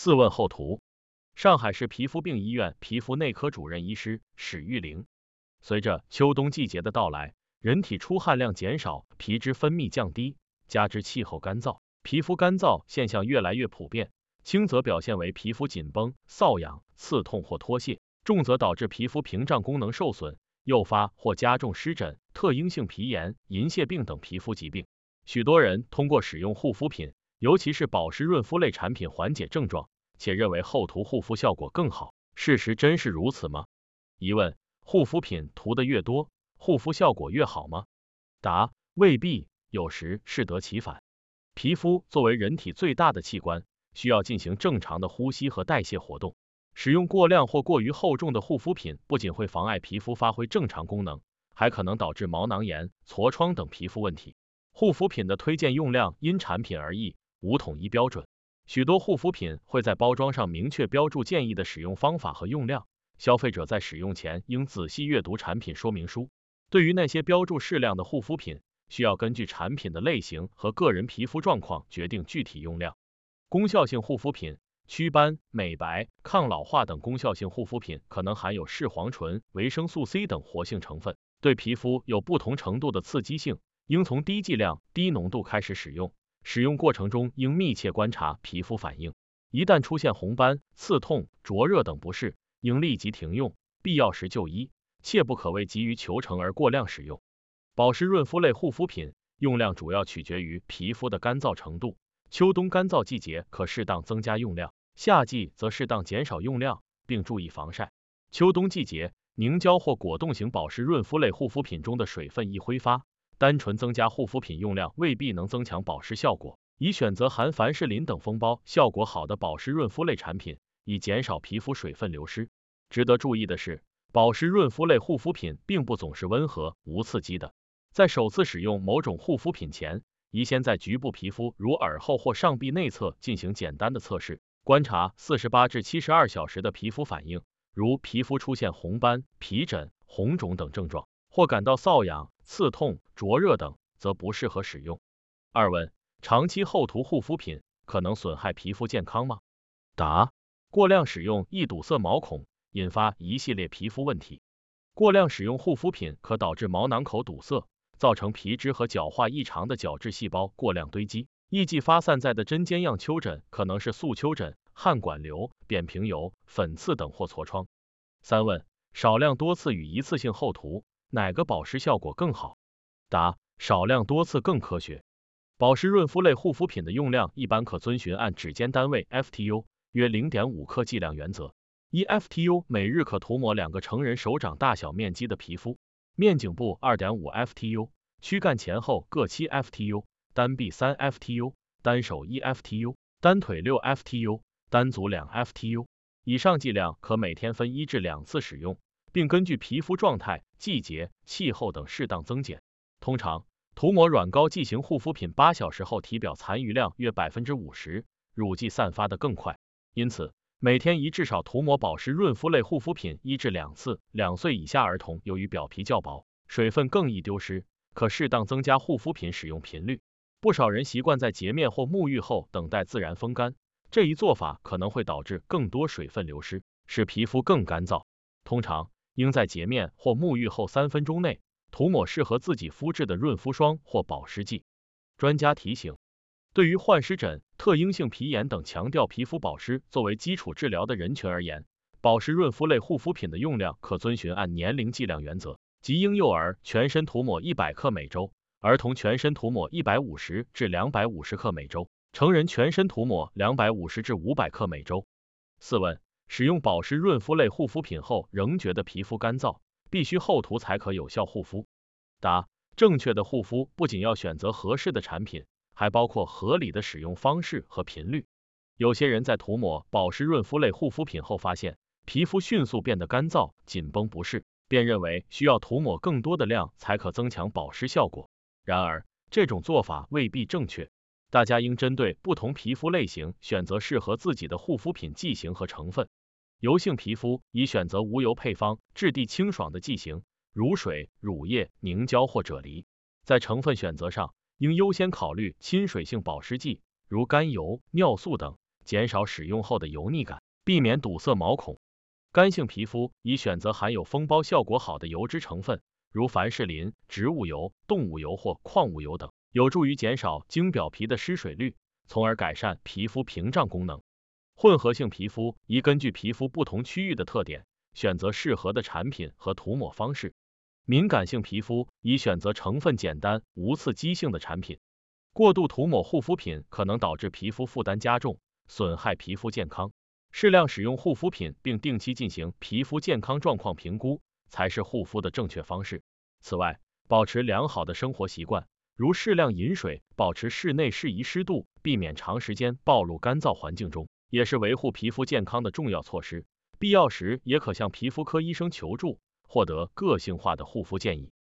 四问候图。上海市皮肤病医院皮肤内科主任医师史玉玲。随着秋冬季节的到来，人体出汗量减少，皮脂分泌降低，加之气候干燥，皮肤干燥现象越来越普遍。轻则表现为皮肤紧绷、瘙痒、刺痛或脱屑，重则导致皮肤屏障功能受损，诱发或加重湿疹、特应性皮炎、银屑病等皮肤疾病。许多人通过使用护肤品，尤其是保湿润肤类产品缓解症状，且认为后涂护肤效果更好。事实真是如此吗？疑问：护肤品涂的越多，护肤效果越好吗？答：未必，有时适得其反。皮肤作为人体最大的器官，需要进行正常的呼吸和代谢活动。使用过量或过于厚重的护肤品，不仅会妨碍皮肤发挥正常功能，还可能导致毛囊炎、痤疮等皮肤问题。护肤品的推荐用量因产品而异，无统一标准。许多护肤品会在包装上明确标注建议的使用方法和用量，消费者在使用前应仔细阅读产品说明书。对于那些标注适量的护肤品，需要根据产品的类型和个人皮肤状况决定具体用量。功效性护肤品，祛斑、美白、抗老化等功效性护肤品可能含有视黄醇、维生素 C 等活性成分，对皮肤有不同程度的刺激性，应从低剂量、低浓度开始使用。使用过程中应密切观察皮肤反应，一旦出现红斑、刺痛、灼热等不适，应立即停用，必要时就医，切不可为急于求成而过量使用。保湿润肤类护肤品用量主要取决于皮肤的干燥程度，秋冬干燥季节可适当增加用量，夏季则适当减少用量，并注意防晒。秋冬季节，凝胶或果冻型保湿润肤类护肤品中的水分易挥发，单纯增加护肤品用量未必能增强保湿效果，宜选择含凡士林等封包效果好的保湿润肤类产品，以减少皮肤水分流失。值得注意的是，保湿润肤类护肤品并不总是温和、无刺激的。在首次使用某种护肤品前，宜先在局部皮肤如耳后或上臂内侧进行简单的测试，观察48至72小时的皮肤反应，如皮肤出现红斑、皮疹、红肿等症状，或感到瘙痒、刺痛、灼热等，则不适合使用。二问：长期厚涂护肤品可能损害皮肤健康吗？答：过量使用易堵塞毛孔，引发一系列皮肤问题。过量使用护肤品可导致毛囊口堵塞，造成皮脂和角化异常的角质细胞过量堆积，易继发散在的针尖样丘疹可能是素丘疹、汗管瘤、扁平疣、粉刺等或痤疮。三问：少量多次与一次性厚涂，哪个保湿效果更好？答：少量多次更科学。保湿润肤类护肤品的用量一般可遵循按指尖单位 FTU 约 0.5 克剂量原则。1 FTU 每日可涂抹2个成人手掌大小面积的皮肤，面颈部 2.5 FTU， 躯干前后各7 FTU， 单臂3 FTU， 单手1 FTU， 单腿6 FTU， 单足2 FTU。以上剂量可每天分1至2次使用，并根据皮肤状态、季节、气候等适当增减。通常，涂抹软膏剂型护肤品8小时后体表残余量约 50%， 乳剂散发的更快。因此，每天宜至少涂抹保湿润肤类护肤品1至2次。2岁以下儿童由于表皮较薄，水分更易丢失，可适当增加护肤品使用频率。不少人习惯在洁面或沐浴后等待自然风干，这一做法可能会导致更多水分流失，使皮肤更干燥。通常，应在洁面或沐浴后3分钟内涂抹适合自己肤质的润肤霜或保湿剂。专家提醒，对于患湿疹、特应性皮炎等强调皮肤保湿作为基础治疗的人群而言，保湿润肤类护肤品的用量可遵循按年龄剂量原则，即婴幼儿全身涂抹100克每周，儿童全身涂抹150至250克每周，成人全身涂抹250至500克每周。四问：使用保湿润肤类护肤品后仍觉得皮肤干燥，必须厚涂才可有效护肤？答：正确的护肤不仅要选择合适的产品，还包括合理的使用方式和频率。有些人在涂抹保湿润肤类护肤品后发现皮肤迅速变得干燥、紧绷不适，便认为需要涂抹更多的量才可增强保湿效果。然而，这种做法未必正确。大家应针对不同皮肤类型选择适合自己的护肤品剂型和成分。油性皮肤宜选择无油配方、质地清爽的剂型，如水、乳液、凝胶或啫喱。在成分选择上，应优先考虑亲水性保湿剂，如甘油、尿素等， 减少使用后的油腻感，避免堵塞毛孔。干性皮肤宜选择含有封包效果好的油脂成分，如凡士林、植物油、动物油或矿物油等，有助于减少经表皮的失水率，从而改善皮肤屏障功能。混合性皮肤宜根据皮肤不同区域的特点，选择适合的产品和涂抹方式。敏感性皮肤宜选择成分简单、无刺激性的产品。过度涂抹护肤品可能导致皮肤负担加重，损害皮肤健康。适量使用护肤品并定期进行皮肤健康状况评估，才是护肤的正确方式。此外，保持良好的生活习惯，如适量饮水，保持室内适宜湿度，避免长时间暴露干燥环境中，也是维护皮肤健康的重要措施。必要时也可向皮肤科医生求助，获得个性化的护肤建议。